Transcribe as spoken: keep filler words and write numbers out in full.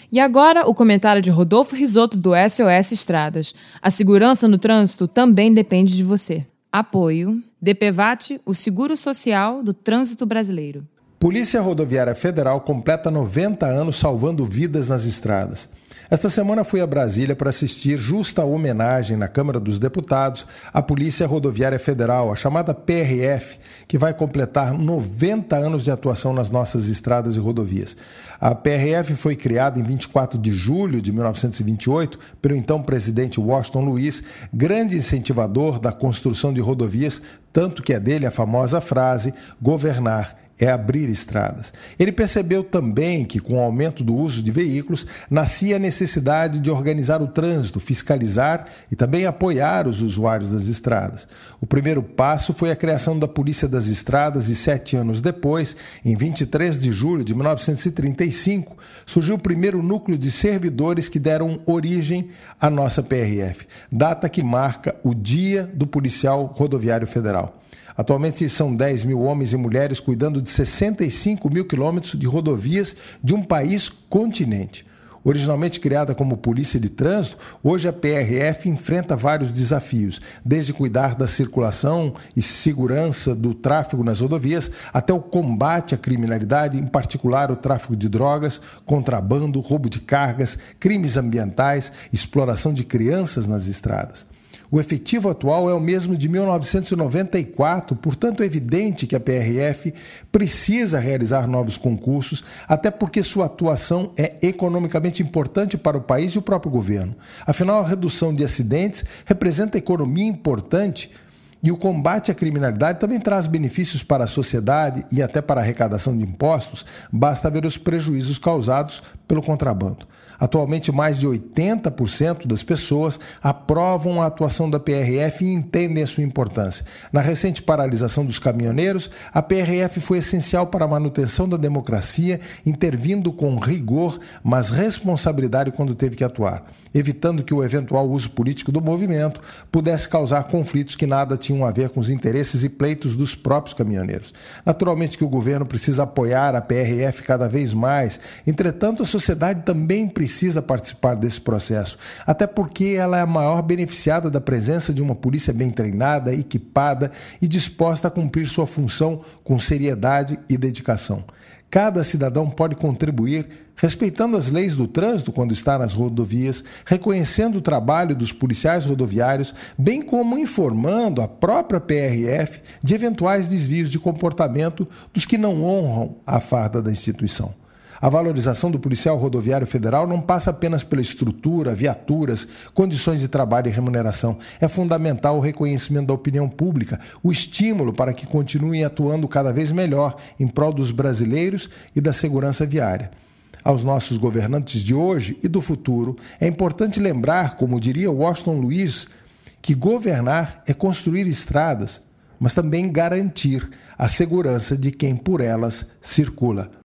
E agora, o comentário de Rodolfo Risotto, do S O S Estradas. A segurança no trânsito também depende de você. Apoio DPVAT, o seguro social do trânsito brasileiro. Polícia Rodoviária Federal completa noventa anos salvando vidas nas estradas. Esta semana fui a Brasília para assistir justa homenagem na Câmara dos Deputados à Polícia Rodoviária Federal, a chamada P R F, que vai completar noventa anos de atuação nas nossas estradas e rodovias. A P R F foi criada em vinte e quatro de julho de mil novecentos e vinte e oito pelo então presidente Washington Luiz, grande incentivador da construção de rodovias, tanto que é dele a famosa frase "governar é abrir estradas". Ele percebeu também que, com o aumento do uso de veículos, nascia a necessidade de organizar o trânsito, fiscalizar e também apoiar os usuários das estradas. O primeiro passo foi a criação da Polícia das Estradas e, sete anos depois, em vinte e três de julho de mil novecentos e trinta e cinco, surgiu o primeiro núcleo de servidores que deram origem à nossa P R F, data que marca o Dia do Policial Rodoviário Federal. Atualmente são dez mil homens e mulheres cuidando de sessenta e cinco mil quilômetros de rodovias de um país continente. Originalmente criada como Polícia de Trânsito, hoje a P R F enfrenta vários desafios, desde cuidar da circulação e segurança do tráfego nas rodovias, até o combate à criminalidade, em particular o tráfico de drogas, contrabando, roubo de cargas, crimes ambientais, exploração de crianças nas estradas. O efetivo atual é o mesmo de mil novecentos e noventa e quatro, portanto é evidente que a P R F precisa realizar novos concursos, até porque sua atuação é economicamente importante para o país e o próprio governo. Afinal, a redução de acidentes representa economia importante e o combate à criminalidade também traz benefícios para a sociedade e até para a arrecadação de impostos, basta ver os prejuízos causados pelo contrabando. Atualmente, mais de oitenta por cento das pessoas aprovam a atuação da P R F e entendem a sua importância. Na recente paralisação dos caminhoneiros, a P R F foi essencial para a manutenção da democracia, intervindo com rigor, mas responsabilidade quando teve que atuar, evitando que o eventual uso político do movimento pudesse causar conflitos que nada tinham a ver com os interesses e pleitos dos próprios caminhoneiros. Naturalmente que o governo precisa apoiar a P R F cada vez mais, entretanto a sociedade também precisa participar desse processo, até porque ela é a maior beneficiada da presença de uma polícia bem treinada, equipada e disposta a cumprir sua função com seriedade e dedicação. Cada cidadão pode contribuir respeitando as leis do trânsito quando está nas rodovias, reconhecendo o trabalho dos policiais rodoviários, bem como informando a própria P R F de eventuais desvios de comportamento dos que não honram a farda da instituição. A valorização do policial rodoviário federal não passa apenas pela estrutura, viaturas, condições de trabalho e remuneração. É fundamental o reconhecimento da opinião pública, o estímulo para que continuem atuando cada vez melhor em prol dos brasileiros e da segurança viária. Aos nossos governantes de hoje e do futuro, é importante lembrar, como diria Washington Luiz, que governar é construir estradas, mas também garantir a segurança de quem por elas circula.